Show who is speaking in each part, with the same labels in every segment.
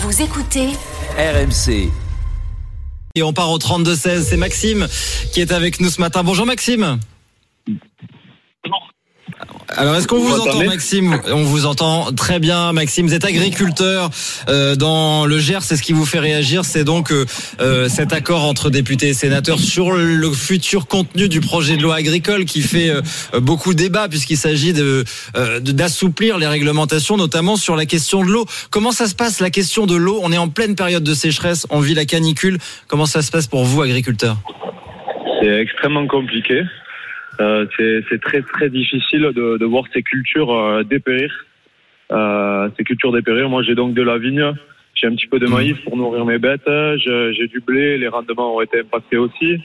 Speaker 1: Vous écoutez
Speaker 2: RMC.
Speaker 3: Et on part au 32-16, c'est Maxime qui est avec nous ce matin. Bonjour Maxime. Alors est-ce qu'on vous entend Maxime ? On vous entend très bien Maxime, vous êtes agriculteur dans le Gers, c'est ce qui vous fait réagir, c'est donc cet accord entre députés et sénateurs sur le futur contenu du projet de loi agricole qui fait beaucoup débat puisqu'il s'agit d'assouplir les réglementations, notamment sur la question de l'eau. Comment ça se passe la question de l'eau ? On est en pleine période de sécheresse, on vit la canicule, comment ça se passe pour vous agriculteurs ?
Speaker 4: C'est extrêmement compliqué. C'est très très difficile de voir ces cultures dépérir. Moi, j'ai donc de la vigne, j'ai un petit peu de maïs pour nourrir mes bêtes, j'ai du blé, les rendements ont été impactés aussi.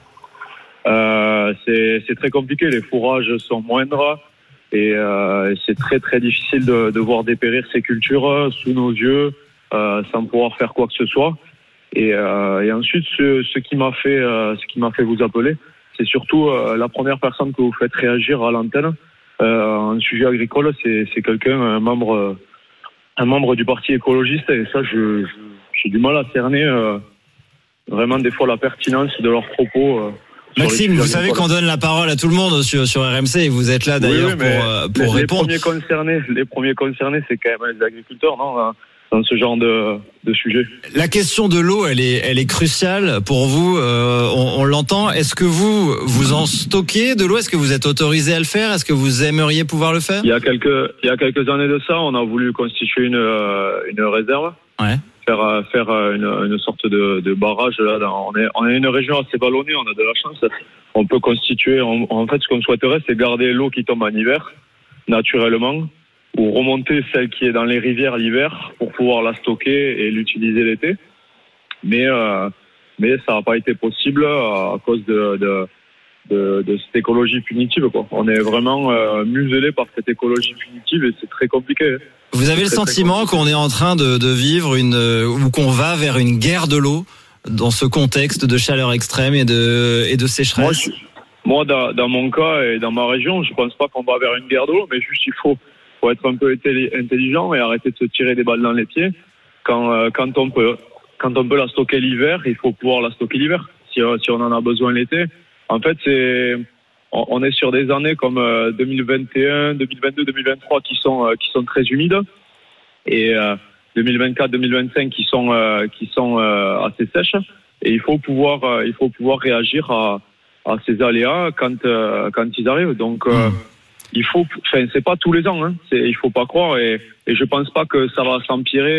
Speaker 4: C'est très compliqué, les fourrages sont moindres et c'est très très difficile de voir dépérir ces cultures sous nos yeux sans pouvoir faire quoi que ce soit. Et ensuite, ce qui m'a fait vous appeler, c'est surtout la première personne que vous faites réagir à l'antenne. Un sujet agricole, c'est quelqu'un, un membre du parti écologiste, et ça, j'ai du mal à cerner vraiment des fois la pertinence de leurs propos.
Speaker 3: Maxime, vous savez qu'on donne la parole à tout le monde sur RMC et vous êtes là d'ailleurs pour répondre.
Speaker 4: Les premiers concernés, c'est quand même les agriculteurs, non ? Dans ce genre de sujet.
Speaker 3: La question de l'eau, elle est cruciale pour vous. On l'entend. Est-ce que vous en stockez de l'eau ? Est-ce que vous êtes autorisé à le faire ? Est-ce que vous aimeriez pouvoir le faire ?
Speaker 4: Il y a quelques années de ça, on a voulu constituer une réserve.
Speaker 3: Ouais.
Speaker 4: Faire une sorte de barrage. Là, on est une région assez vallonnée, on a de la chance. On peut constituer. En fait, ce qu'on souhaiterait, c'est garder l'eau qui tombe en hiver naturellement, ou remonter celle qui est dans les rivières l'hiver pour pouvoir la stocker et l'utiliser l'été. Mais ça n'a pas été possible à cause de cette écologie punitive, quoi. On est vraiment muselé par cette écologie punitive et c'est très compliqué.
Speaker 3: Vous avez le sentiment qu'on est en train de vivre ou qu'on va vers une guerre de l'eau dans ce contexte de chaleur extrême et de sécheresse ?
Speaker 4: Moi, dans mon cas et dans ma région, je pense pas qu'on va vers une guerre de l'eau, mais juste il faut être un peu intelligent et arrêter de se tirer des balles dans les pieds. Quand on peut la stocker l'hiver, il faut pouvoir la stocker l'hiver. Si on en a besoin l'été. En fait, on est sur des années comme 2021, 2022, 2023 qui sont très humides et 2024, 2025 qui sont assez sèches. Et il faut pouvoir réagir à ces aléas quand ils arrivent. Donc c'est pas tous les ans, hein. Il faut pas croire et je pense pas que ça va s'empirer.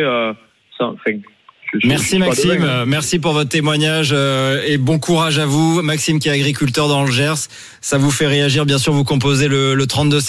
Speaker 3: Merci Maxime, merci pour votre témoignage et bon courage à vous. Maxime qui est agriculteur dans le Gers, ça vous fait réagir, bien sûr, vous composez le 32.